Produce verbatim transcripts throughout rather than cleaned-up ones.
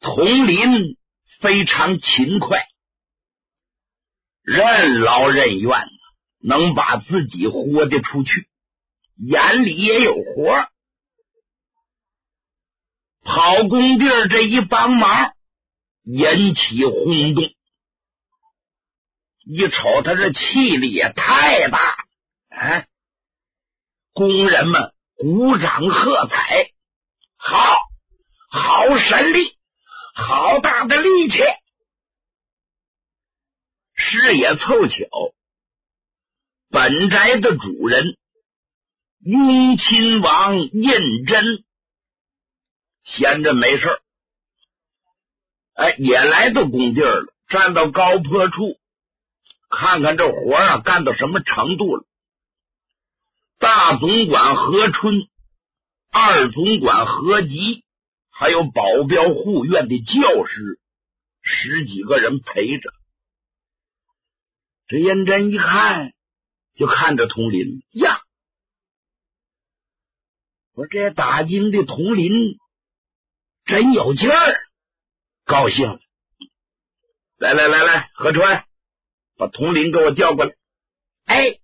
统领非常勤快，任劳任怨，能把自己活得出去，眼里也有活。跑工地这一帮忙，引起轰动。一瞅他这气力也太大了，哎，工人们鼓掌喝彩，好好神力，好大的力气。事也凑巧，本宅的主人雍亲王胤禛闲着没事，哎，也来到工地了，站到高坡处，看看这活啊干到什么程度了。大总管何春，二总管何吉，还有保镖护院的教师十几个人陪着。这胤禛一看，就看着统领呀，我这打京的统领真有劲儿，高兴了。来来来来，何川，把统领给我叫过来。哎，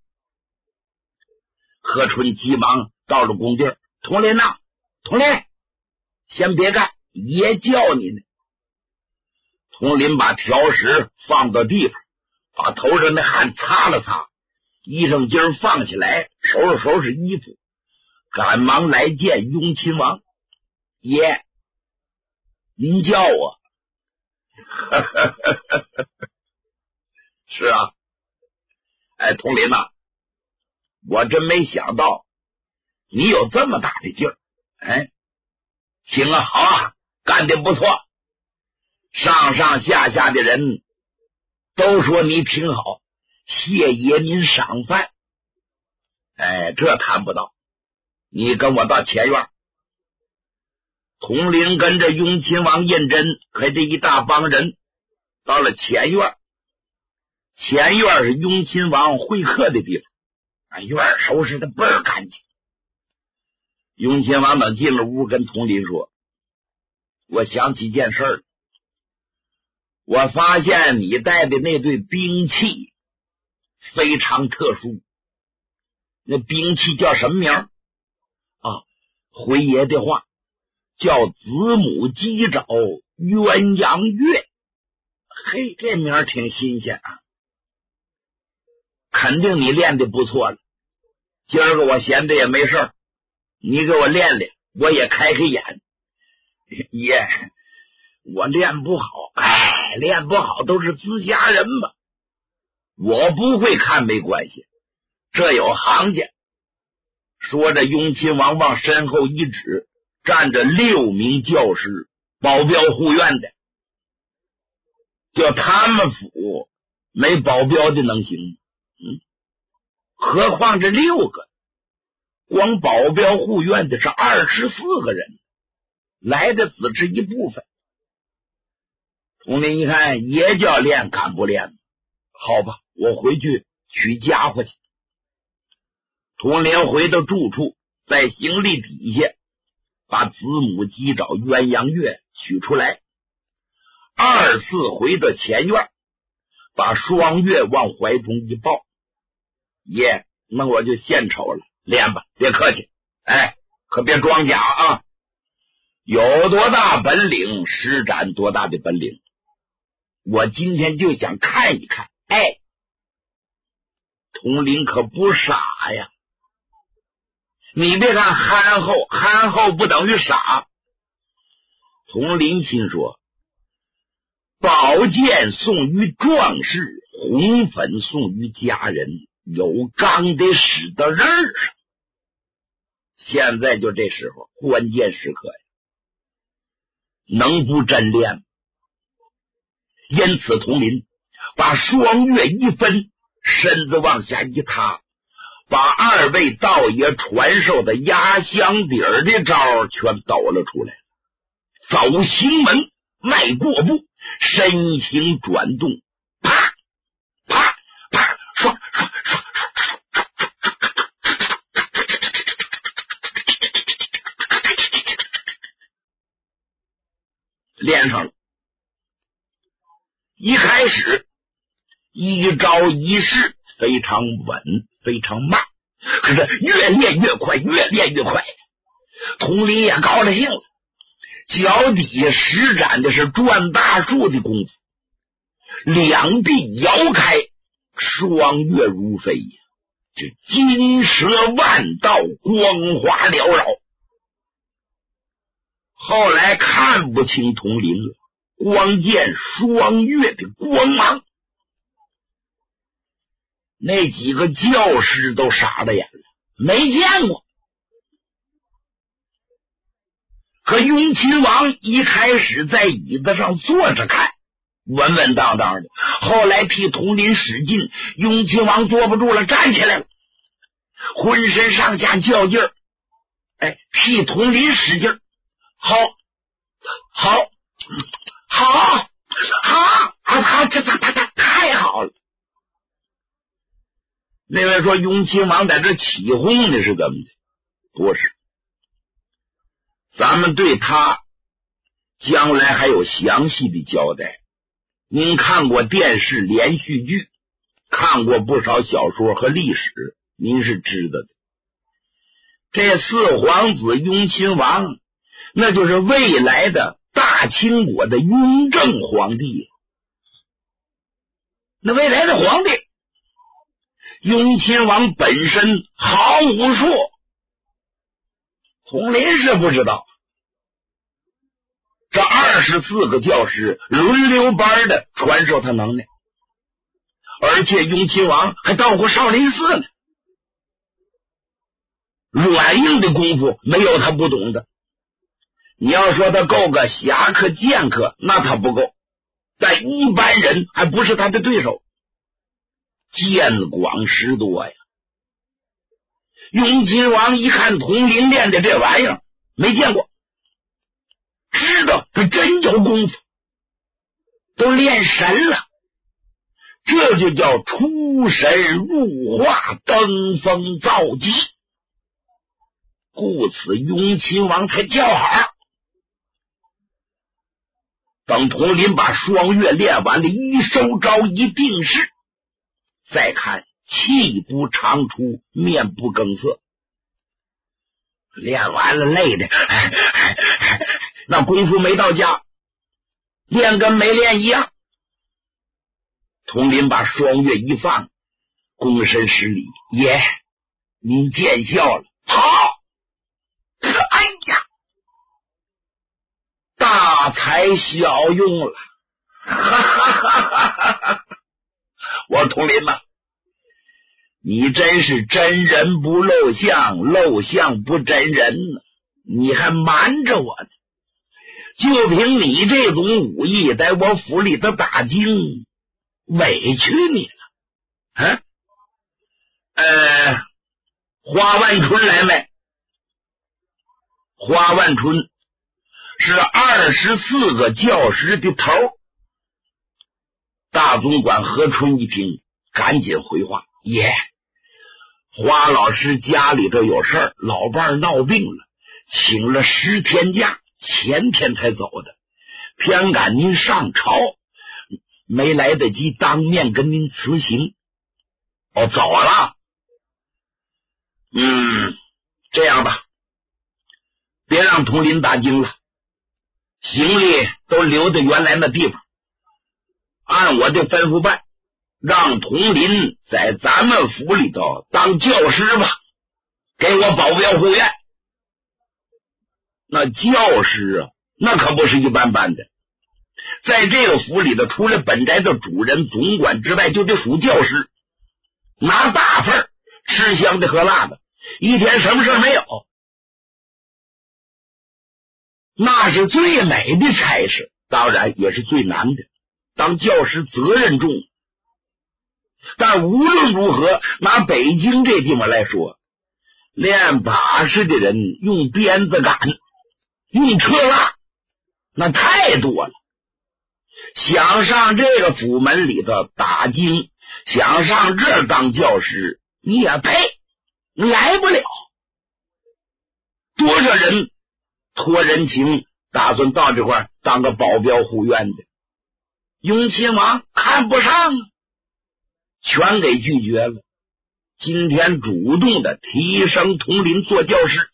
何春急忙到了工地，统领呐，统领，先别干，爷叫你呢。统领把条石放到地方，把头上的汗擦了擦，衣裳襟放起来，收拾收拾衣服，赶忙来见雍亲王。爷，您叫我。是啊，哎，统领呐，我真没想到你有这么大的劲儿。哎，行啊，好啊，干得不错，上上下下的人都说你挺好，谢爷您赏饭。哎，这谈不到，你跟我到前院。统领跟着雍亲王胤禛和这一大帮人到了前院。前院是雍亲王会客的地方，把院收拾的倍儿干净。雍亲王等进了屋，跟统领说：我想起件事儿，我发现你带的那对兵器非常特殊。那兵器叫什么名啊？回爷的话叫子母鸡爪鸳鸯月。嘿，这名挺新鲜啊，肯定你练的不错了。今儿个我闲着也没事，你给我练练，我也开开眼。爷，我练不好，哎，练不好都是自家人吧，我不会看没关系，这有行家。说着，雍亲王往身后一指，站着六名教师，保镖护院的。就他们府没保镖的能行？嗯，何况这六个，光保镖护院的是二十四个人，来的只是一部分。统领一看，爷教练敢不练？好吧，我回去取家伙去。统领回到住处，在行李底下把子母鸡爪鸳鸯月取出来，二次回到前院，把双月往怀中一抱。爷，那我就献丑了，练吧，别客气，哎，可别装假啊！有多大本领施展多大的本领，我今天就想看一看。哎，统领可不傻呀，你别看憨厚，憨厚不等于傻。统领心说，宝剑送于壮士，红粉送于家人，有钢得使到刃上。现在就这时候，关键时刻呀，能不真练？因此统领把双月一分，身子往下一塌，把二位道爷传授的压箱底儿的招全抖了出来。走行门，迈过步，身形转动，啪啪啪，唰唰唰唰， 练上了。一开始一招一式非常稳，非常慢，可是越练越快，越练越快。佟林也高了兴了，脚底下施展的是转大树的功夫，两臂摇开，双月如飞，这金蛇万道，光华缭绕。后来看不清佟林了，光见双月的光芒，那几个教师都傻了眼了，没见过。可雍亲王一开始在椅子上坐着看，稳稳当当的，后来替佟林使劲，雍亲王坐不住了，站起来了，浑身上下较劲儿，哎，替佟林使劲儿，好，好，好，好，好，这他他他太好了。那位说雍亲王在这起哄的是怎么的？不是，咱们对他将来还有详细的交代。您看过电视连续剧，看过不少小说和历史，您是知道的。这四皇子雍亲王，那就是未来的大清国的雍正皇帝。那未来的皇帝，雍亲王本身好武术，佟林是不知道。这二十四个教师轮流班的传授他能耐，而且雍亲王还到过少林寺呢。软硬的功夫没有他不懂的。你要说他够个侠客剑客，那他不够，但一般人还不是他的对手。见广识多呀。雍亲王一看佟林练的这玩意儿没见过，知道他真有功夫，都练神了，这就叫出神入化，登峰造极。故此雍亲王才叫好。等佟林把双月练完了，一收招一定势，再看气不长出，面不更色。练完了累的，那功夫没到家，练跟没练一样。佟林把双月一放，躬身施礼：“爷，您见笑了。”好，哎呀，大材小用了，哈哈哈哈哈！我说佟林呐，你真是真人不露相，露相不真人呢，你还瞒着我呢。就凭你这种武艺，在我府里头打精，委屈你了。啊，呃，花万春来没？花万春是二十四个教师的头。大总管何春一听，赶紧回话：爷，花老师家里头有事儿，老伴儿闹病了，请了十天假，前天才走的，偏赶您上朝，没来得及当面跟您辞行。哦，走了。嗯，这样吧，别让佟林打惊了，行李都留在原来那地方，按我的吩咐办，让佟林在咱们府里头当教师吧，给我保镖护院。那教师啊，那可不是一般般的，在这个府里头，除了本宅的主人总管之外，就得数教师，拿大份，吃香的喝辣的，一天什么事没有，那是最美的差事，当然也是最难的。当教师责任重，但无论如何，拿北京这地方来说，练把式的人用鞭子赶，用车拉，那太多了。想上这个府门里头打经，想上这儿当教师，你也配，来不了。多少人托人情打算到这块当个保镖护院的。雍亲王看不上，全给拒绝了。今天主动的提升统领做教师。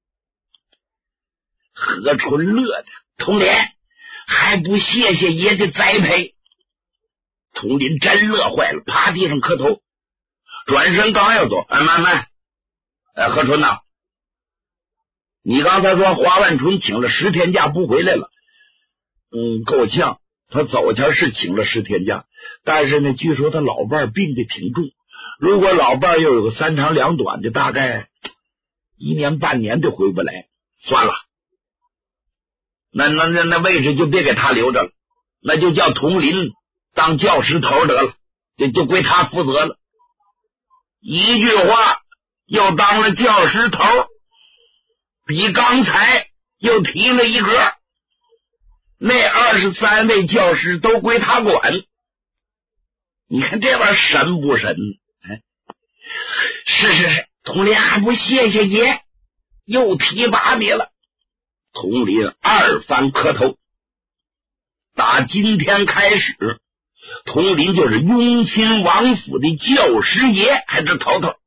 何春乐的，统领还不谢谢爷的栽培。统领真乐坏了，趴地上磕头，转身刚要走，哎，慢慢，哎，何春呐，你刚才说华万春请了十天假不回来了，嗯，够呛。他走前是请了十天假，但是呢，据说他老伴儿病得挺重，如果老伴儿又有个三长两短的，大概一年半年都回不来。算了，那那那那位置就别给他留着了，那就叫统领当教师头得了，就就归他负责了。一句话，又当了教师头，比刚才又提了一个。那二十三位教师都归他管，你看这玩意儿神不神？哎，是是是，统领还不谢谢爷，又提拔你了。统领二番磕头，打今天开始，统领就是雍亲王府的教师爷，还是头头。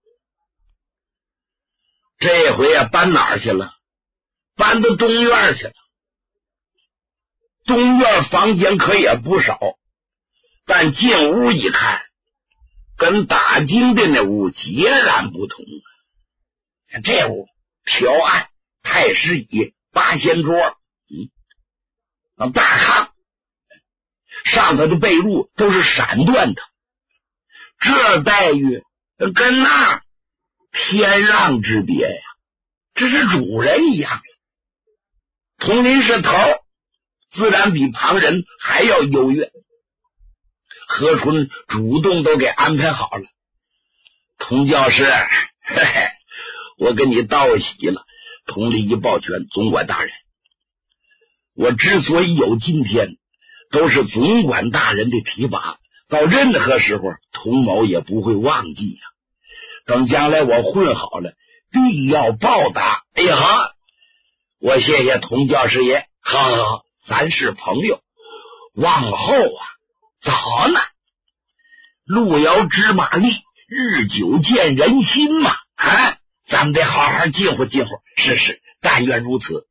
这回啊，搬哪儿去了？搬到东院去了。东院房间可也不少，但进屋一看，跟打金的那屋截然不同。看这屋条案、太师椅、八仙桌，嗯，大炕，上头的被褥都是闪缎的，这待遇跟那天壤之别呀！这是主人一样的，统领是头，自然比旁人还要优越。何春主动都给安排好了。童教师，嘿嘿，我跟你道喜了。统领一抱拳，总管大人，我之所以有今天，都是总管大人的提拔，到任何时候童某也不会忘记呀、啊。等将来我混好了，必要报答。哎呀，我谢谢童教师爷，好好好，咱是朋友，往后啊，早呢，路遥知马力，日久见人心嘛，啊，咱们得好好近乎近乎。是是，但愿如此。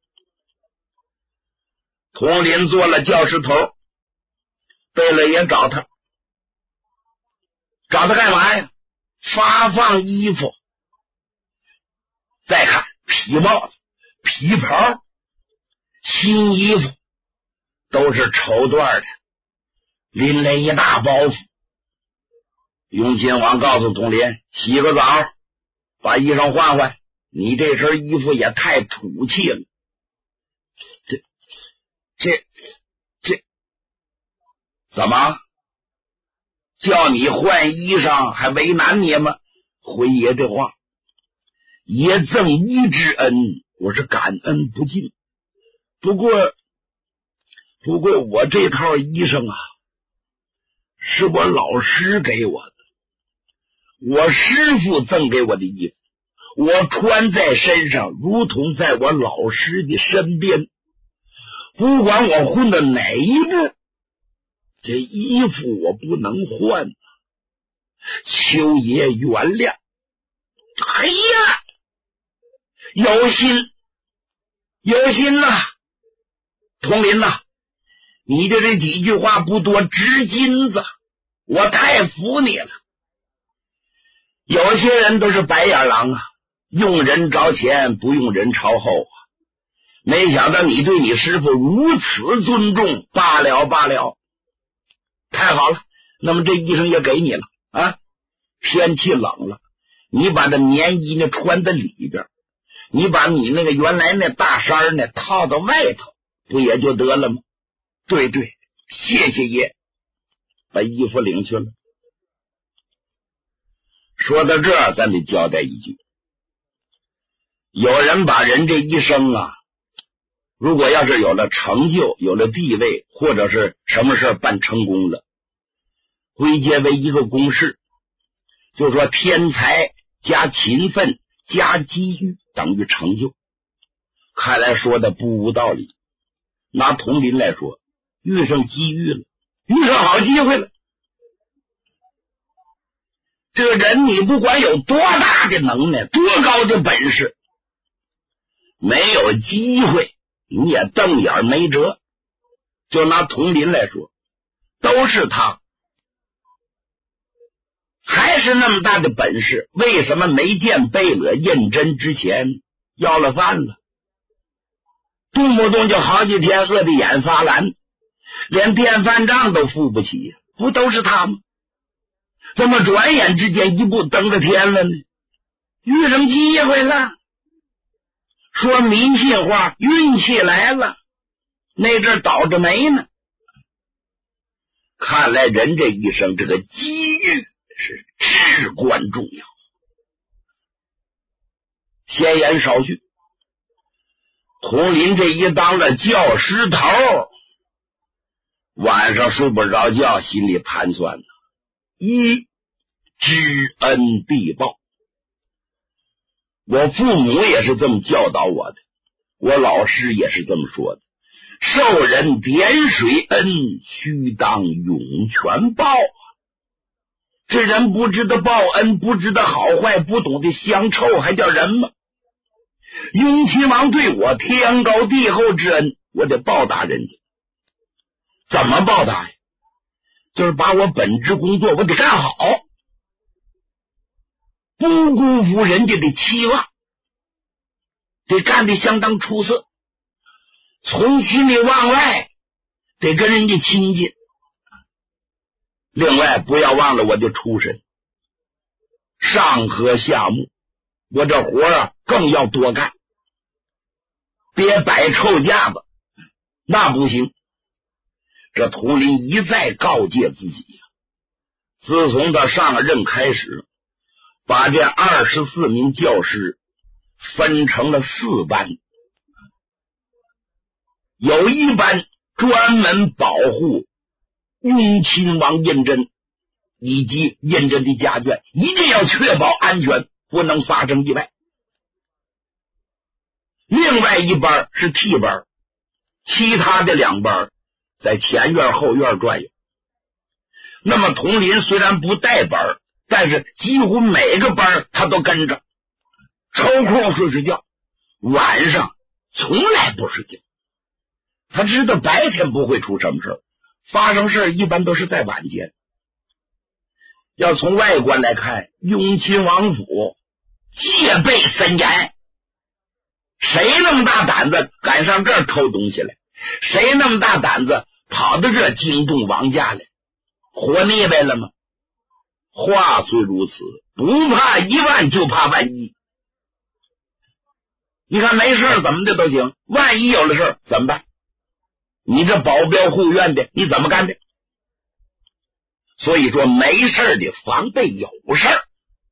统领做了教师头，贝勒爷找他，找他干嘛呀？发放衣服。再看皮帽子、皮袍、新衣服，都是绸缎的，拎来一大包袱。雍亲王告诉统领，洗个澡，把衣裳换换，你这身衣服也太土气了。这这这怎么叫你换衣裳还为难你吗？回爷的话，爷赠衣之恩，我是感恩不尽。不过不过我这套衣裳啊，是我老师给我的，我师父赠给我的衣服，我穿在身上如同在我老师的身边，不管我混到哪一步，这衣服我不能换，求爷原谅。哎呀，有心有心呐、啊，统领呐、啊，你的这几句话不多值金子，我太服你了。有些人都是白眼狼啊，用人着前，不用人朝后啊。没想到你对你师傅如此尊重，罢了罢了。太好了，那么这衣裳也给你了啊。天气冷了，你把这棉衣呢穿在里边，你把你那个原来那大衫呢套到外头，不也就得了吗？对对，谢谢爷，把衣服领去了。说到这儿，咱得交代一句，有人把人这一生啊，如果要是有了成就，有了地位，或者是什么事办成功了，归结为一个公式，就说天才加勤奋加机遇等于成就。看来说的不无道理。 拿佟林来说，遇上机遇了，遇上好机会了。这个人你不管有多大的能耐，多高的本事，没有机会你也瞪眼没辙。就拿佟林来说，都是他还是那么大的本事，为什么没见贝勒胤禛之前要了饭了？动不动就好几天饿得眼发蓝，连电饭账都付不起，不都是他吗？怎么转眼之间一步登个天了呢？遇上机会了，说迷信话，运气来了，那阵倒着霉呢。看来人这一生这个机遇是至关重要。闲言少叙，佟林这一当了教师头，晚上睡不着觉，心里盘算呢：一，知恩必报。我父母也是这么教导我的，我老师也是这么说的，受人点水恩，须当涌泉报。这人不知道报恩，不知道好坏，不懂得乡臭，还叫人吗？雍亲王对我天高地厚之恩，我得报答人家。怎么报答呀？就是把我本职工作我得干好，不辜负人家的期望，得干得相当出色，从心里往外得跟人家亲近。另外不要忘了我的出身，上河下牧，我这活啊更要多干，别摆臭架子，那不行。这佟林一再告诫自己，自从他上任开始，把这二十四名教师分成了四班，有一班专门保护雍亲王胤禛以及胤禛的家眷，一定要确保安全，不能发生意外。另外一班是替班，其他的两班在前院后院转悠。那么佟林虽然不带班，但是几乎每个班他都跟着，抽空睡睡觉，晚上从来不睡觉。他知道白天不会出什么事，发生事一般都是在晚间。要从外观来看，雍亲王府戒备森严，谁那么大胆子敢上这儿偷东西来？谁那么大胆子跑到这惊动王家来？活腻歪了吗？话虽如此，不怕一万就怕万一。你看没事怎么的都行，万一有了事怎么办？你这保镖护院的你怎么干的？所以说没事的防备有事儿，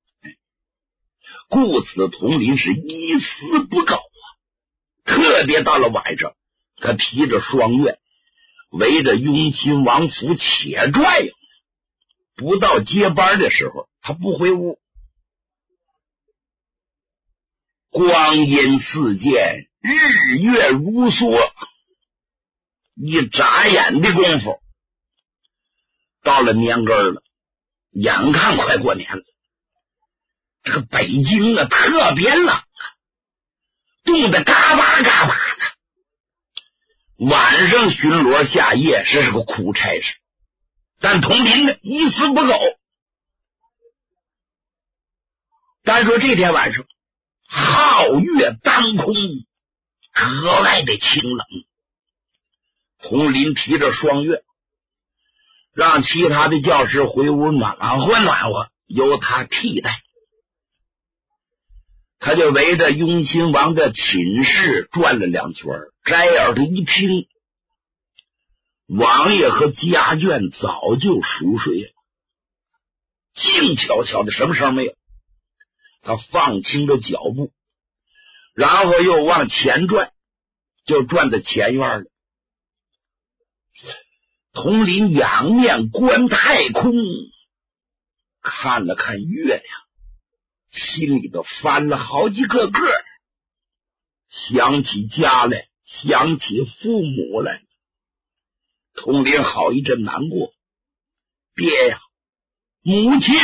故此佟林是一丝不苟啊。特别到了晚上，他提着双钺围着雍亲王府且转悠，不到接班的时候他不回屋。光阴似箭，日月如梭，一眨眼的功夫到了年根了，眼看快过年了。这个北京啊特别冷啊，冻得嘎巴嘎巴的。晚上巡逻下夜这是个苦差事，但佟林呢一丝不苟。单说这天晚上皓月当空，格外的清冷。佟林提着双钺，让其他的教师回屋暖和暖和，由他替代。他就围着雍亲王的寝室转了两圈，摘耳朵一听，王爷和家眷早就熟睡了，静悄悄的，什么声没有。他放轻着脚步，然后又往前转，就转到前院了。佟林仰面观太空，看了看月亮，心里头翻了好几个个，想起家来， 想起父母来了。统领好一阵难过，爹呀，母亲，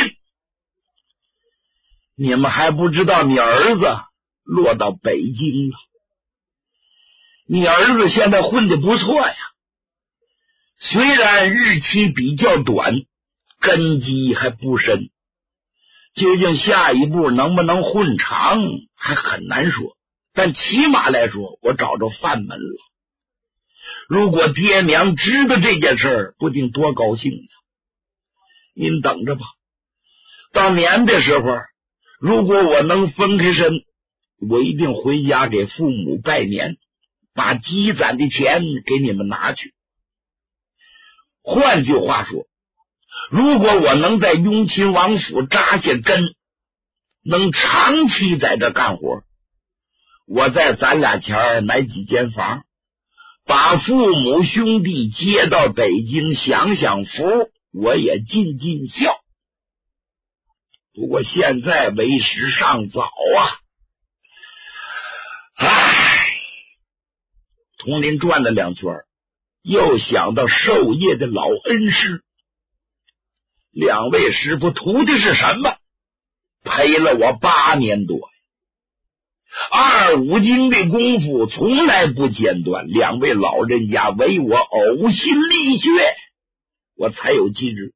你们还不知道你儿子落到北京了。你儿子现在混得不错呀，虽然日期比较短，根基还不深，究竟下一步能不能混长还很难说，但起码来说我找着范门了。如果爹娘知道这件事，不定多高兴呢。您等着吧，到年的时候，如果我能分开身，我一定回家给父母拜年，把积攒的钱给你们拿去。换句话说，如果我能在雍亲王府扎下根，能长期在这干活，我再攒俩钱买几间房，把父母兄弟接到北京享享福，我也尽尽孝。不过现在为时尚早啊！唉，统领转了两圈，又想到授业的老恩师，两位师傅图的是什么？陪了我八年多，二五经的功夫从来不间断，两位老人家为我呕心沥血，我才有今日。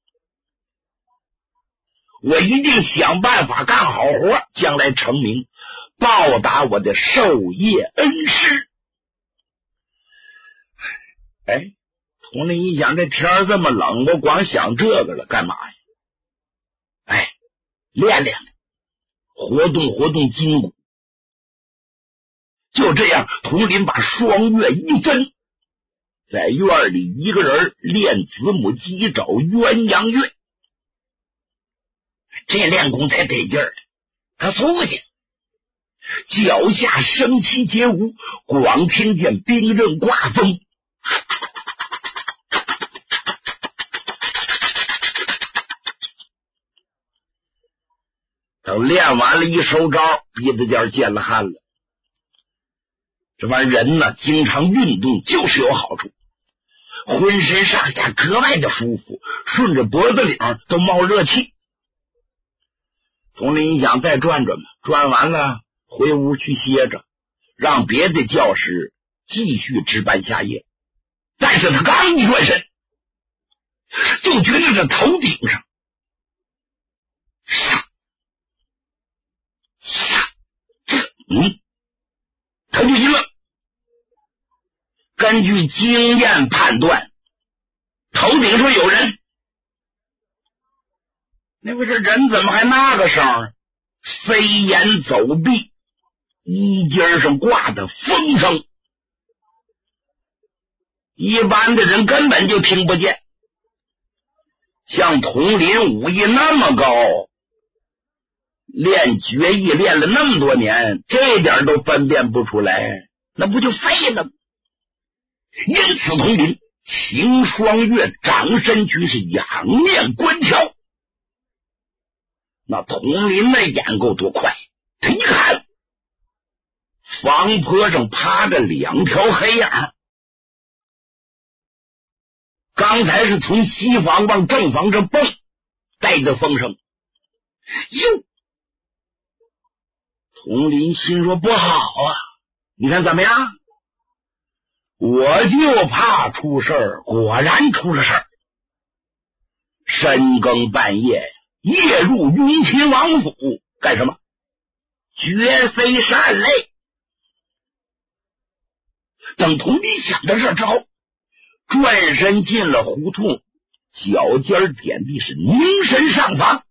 我一定想办法干好活，将来成名，报答我的授业恩师。哎，统领一想，这天这么冷，我光想这个了，干嘛呀？哎，练练，活动活动筋骨。就这样，统领把双月一分，在院里一个人练子母鸡爪鸳鸯乐。这练功才得劲儿，他苏去，脚下升旗街舞，光听见兵刃刮风，等练完了一收招，鼻子尖见了汗了。这玩意儿人呢，经常运动就是有好处，浑身上下格外的舒服，顺着脖子领都冒热气。统领一想再转转吧，转完了回屋去歇着，让别的教师继续值班下夜。但是他刚一转身，就觉得这头顶上嗯，他就一愣，根据经验判断，头顶上有人。那不是人怎么还那个声？飞檐走壁，衣襟上挂的风声，一般的人根本就听不见。像统领武艺那么高，练绝艺练了那么多年，这点都分辨不出来，那不就废了吗？因此统领秦双月掌身躯是仰面观瞧。那统领那眼够多快，他一看房坡上趴着两条黑影，刚才是从西房往正房上蹦，带着风声。哟，统领心说不好啊，你看怎么样？我就怕出事儿，果然出了事儿。深更半夜夜入雍亲王府干什么？绝非善类。等统领想到这之后，转身进了胡同，脚尖点地是凝神上房，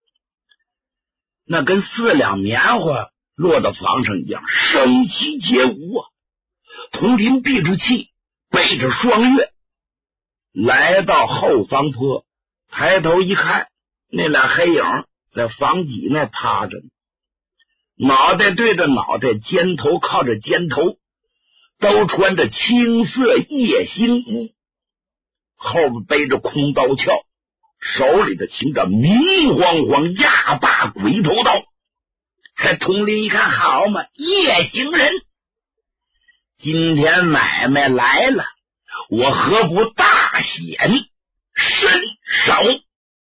那跟四两棉花落到房上一样，声息皆无啊。统领闭住气，背着双月来到后方坡，抬头一看，那俩黑影在房脊那趴着呢，脑袋对着脑袋，肩头靠着肩头，都穿着青色夜行衣，后边背着空刀鞘，手里的擎着明晃晃压把鬼头刀。这统领一看，好嘛，夜行人， 今天买卖来了，我何不大显身手？